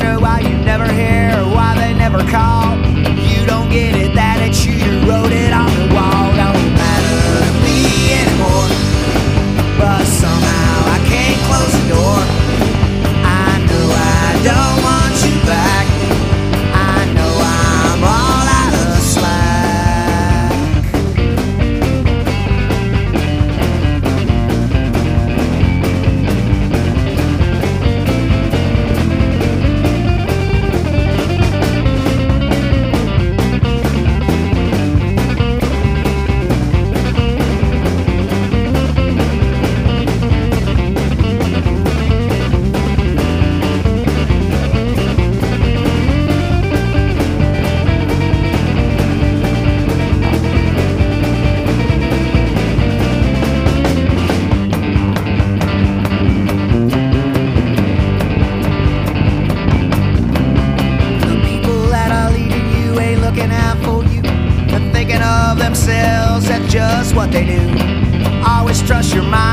wonder why you never hear, why they never call. You don't get it, that it's you, you wrote it on the wall. Don't matter to me anymore, but somehow I can't close the door. I know I don't want you back. I know I'm all out of slack. Themselves, that's just what they do. Always trust your mind.